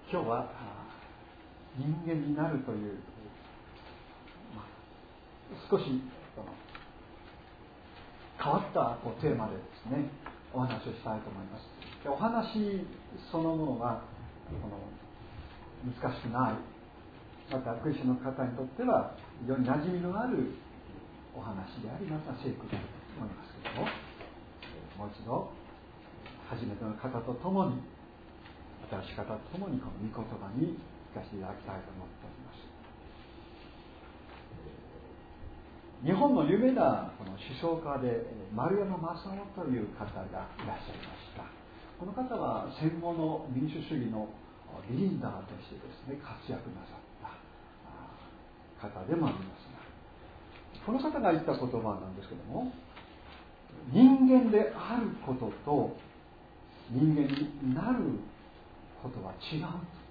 今日は人間になるという、少し変わったテーマでですねお話をしたいと思います。お話そのものは難しくない、またクリスチャンの方にとっては非常に馴染みのあるお話であり、また聖句だと思いますけれども、もう一度初めての方と共に、新しい方と共にこの御言葉に聞かせていただきたいと思っております。日本の有名なこの思想家で丸山正夫という方がいらっしゃいました。この方は戦後の民主主義のリーダーとしてですね活躍なさった方でもありますが、この方が言った言葉なんですけども、人間であることと人間になることは違う。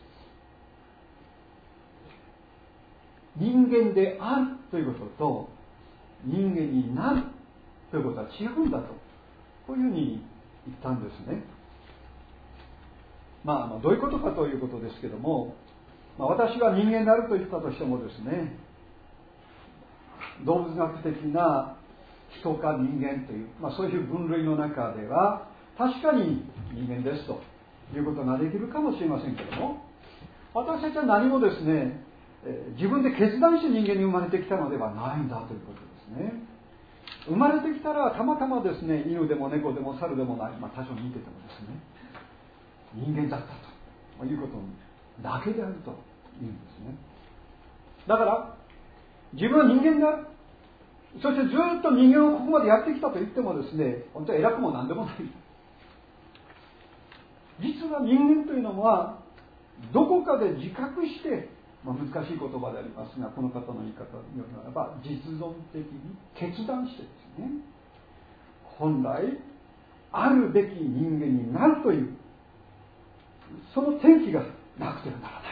人間であるということと人間になるということは違うんだと、こういうふうに言ったんですね。どういうことかということですけども、私が人間であると言ったとしてもですね、動物学的な人か人間という、そういう分類の中では確かに人間ですということができるかもしれませんけども、私たちは何もですね、自分で決断して人間に生まれてきたのではないんだということですね。生まれてきたらたまたまですね、犬でも猫でも猿でもない、多少似ててもですね、人間だったということだけであるというんですね。だから自分は人間である、そしてずっと人間をここまでやってきたと言ってもですね、本当は偉くも何でもない。実は人間というのはどこかで自覚して、難しい言葉でありますが、この方の言い方によるならば実存的に決断してですね、本来あるべき人間になるというその転機がなくてはならない。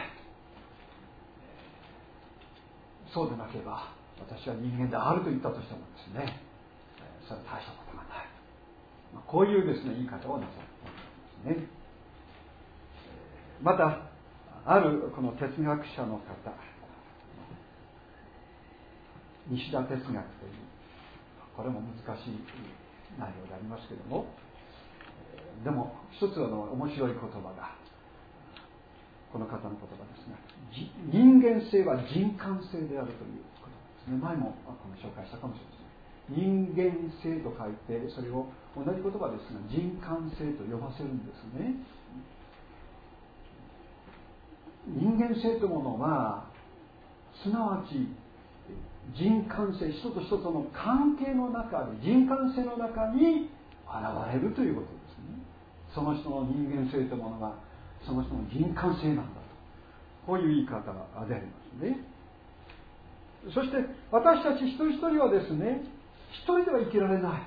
そうでなければ私は人間であると言ったとしてもですね、それは大したことがない。こういうですね言い方をなさっていますね。またあるこの哲学者の方、西田哲学という、これも難しい内容でありますけれども、でも一つの面白い言葉がこの方の言葉ですが、人間性は人感性であるということですね。前も紹介したかもしれません。人間性と書いて、それを同じ言葉ですが人感性と呼ばせるんですね。人間性というものはすなわち人感性、人と人との関係の中で、人感性の中に現れるということですね。その人の人間性というものがその人の人感性なんだと、こういう言い方でありますね。そして私たち一人一人はですね、一人では生きられない。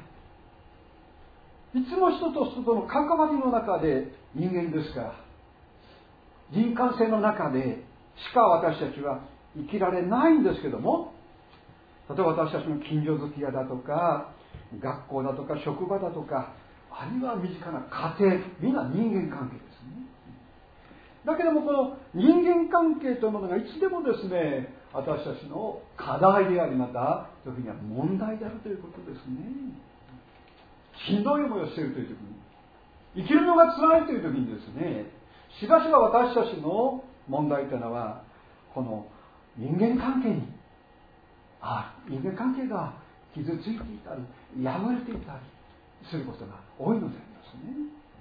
いつも人と人との関わりの中で人間ですから、人感性の中でしか私たちは生きられないんですけども、例えば私たちの近所付き合いだとか学校だとか職場だとか、あるいは身近な家庭、みんな人間関係ですね。だけどもこの人間関係というものがいつでもですね、私たちの課題であり、また時には問題であるということですね。しんどい思いをしているという時に、生きるのが辛いという時にですね、しばしば私たちの問題というのはこの人間関係に人間関係が傷ついていたり破れていたりすることが多いのでありますね。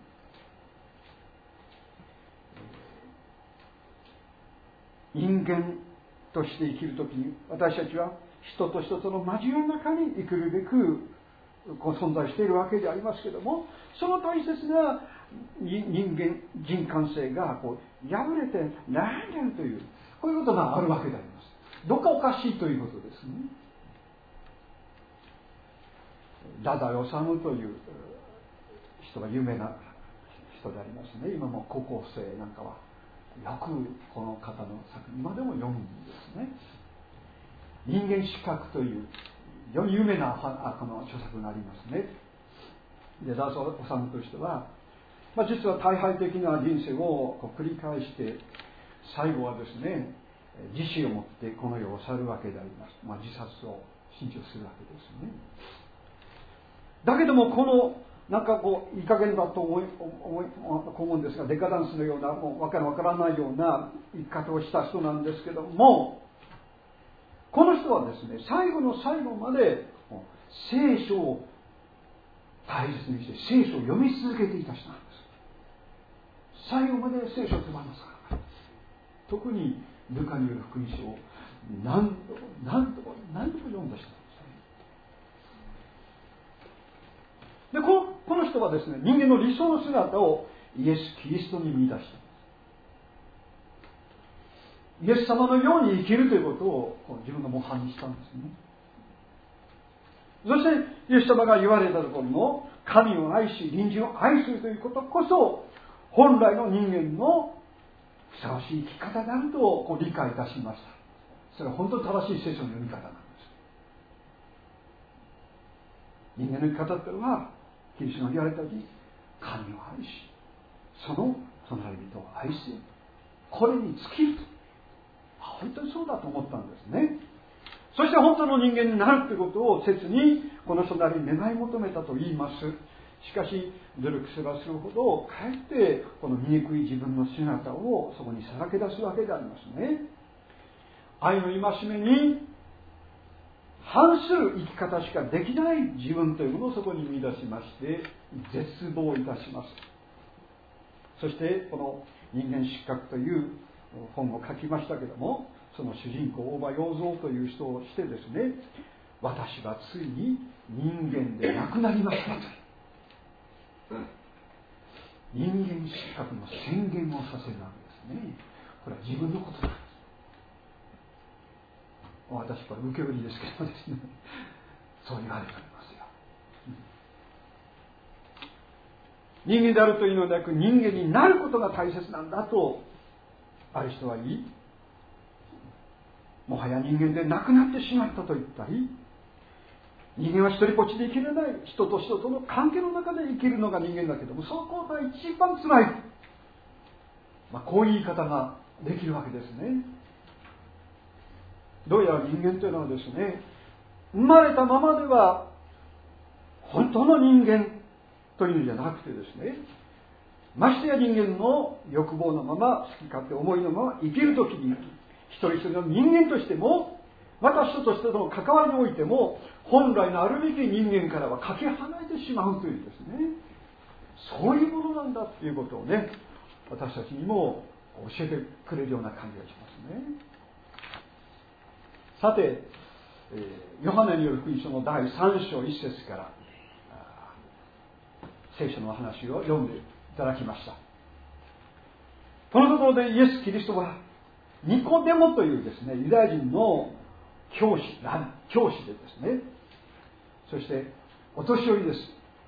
人間として生きるときに私たちは人と人との交わりの中に生きるべく存在しているわけでありますけれども、その大切な人感性が破れて悩んでいるという、こういうことがあるわけであります。どっかおかしいということですね。太宰治という人が有名な人でありますね。今も高校生なんかはよくこの方の作品今でも読むんですね。人間失格という非常に有名なこの著作がありますね。で、太宰治としては、実は大敗的な人生を繰り返して最後はですね、自死をもってこの世を去るわけであります。自殺を心中するわけですね。だけどもこのなんかいい加減だと思うんですが、デカダンスのようなもうわからないような生き方をした人なんですけども、この人はですね、最後の最後まで聖書を大切にして聖書を読み続けていた人なんです。最後まで聖書を手放さなかった。特にルカによる福音書を何度も読んだ人なんですね。でこの人はですね、人間の理想の姿をイエス・キリストに見出した。イエス様のように生きるということを自分が模範にしたんですね。そしてイエス様が言われたところの神を愛し隣人を愛するということこそ本来の人間のふさわしい生き方であると理解いたしました。それは本当に正しい聖書の読み方なんです。人間の生き方というのはキリストが言われたように神を愛しその隣人を愛する、これに尽きると。本当にそうだと思ったんですね。そして本当の人間になるということを切にこの人なりに願い求めたと言います。しかし努力すればするほどかえってこの醜い自分の姿をそこにさらけ出すわけでありますね。愛の戒めに反する生き方しかできない自分というものをそこに見出しまして絶望いたします。そしてこの人間失格という本を書きましたけども、その主人公大場洋蔵という人をしてですね、私はついに人間でなくなりましたと人間失格の宣言をさせるわけですね。これは自分のことなんです。私これ受け売りですけどですね、そう言われておりますよ。人間であるというのではなく人間になることが大切なんだとある人は言い、もはや人間でなくなってしまったと言ったり、人間は一人ぽっちで生きれない、人と人との関係の中で生きるのが人間だけども、そこが一番つらい、こういう言い方ができるわけですね。どうやら人間というのはですね、生まれたままでは本当の人間というんじゃなくてですね、ましてや人間の欲望のまま好き勝手思いのまま生きるときに一人一人の人間としてもまた人としての関わりにおいても本来のあるべき人間からはかけ離れてしまうというですね、そういうものなんだということをね、私たちにも教えてくれるような感じがしますね。さて、ヨハネによる福音書の第3章1節から聖書の話を読んでいただきました。このところでイエス・キリストはニコデモというですね、ユダヤ人の教師でですね、そしてお年寄りです。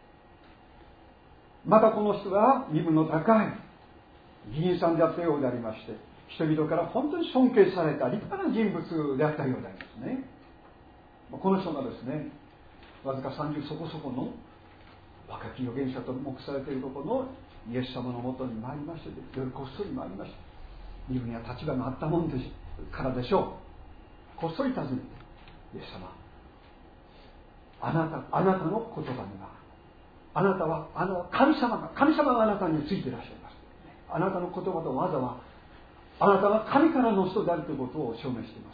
またこの人は身分の高い議員さんであったようでありまして、人々から本当に尊敬された立派な人物であったようでありますね。この人がですね、わずか30そこそこの若き預言者と目されているところのイエス様のもとに参りまして、夜こっそり参りました。自分には立場があったもんですからでしょう。こっそり尋ねて、イエス様、あなたの言葉にはあなたは神様があなたについていらっしゃいます。あなたの言葉と技はあなたは神からの人であるということを証明しています。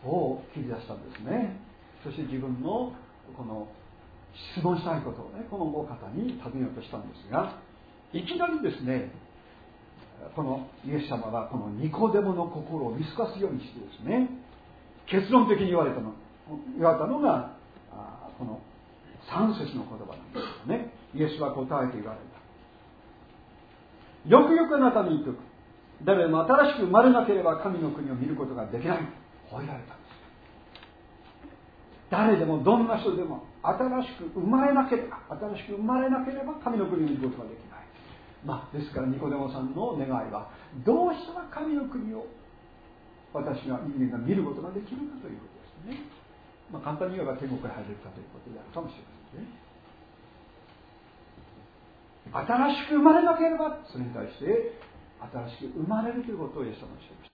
を切り出したんですね。そして自分のこの質問したいことをね、このお方に尋ねようとしたんですが、いきなりですね、このイエス様はこのニコデモの心を見透かすようにしてですね、結論的に言われたのがこの3節の言葉なんですよね。イエスは答えて言われた。よくよくあなたに言っておく。誰も新しく生まれなければ神の国を見ることができない。こう言われたんです。誰でもどんな人でも新しく生まれなければ神の国を見ることができない。ですからニコデモさんの願いは、どうしたら神の国を私が人間が見ることができるかということですね。簡単に言えば天国へ入れるかということであるかもしれませんね。新しく生まれなければ、それに対して新しく生まれるということをイエス様はおっしゃいました。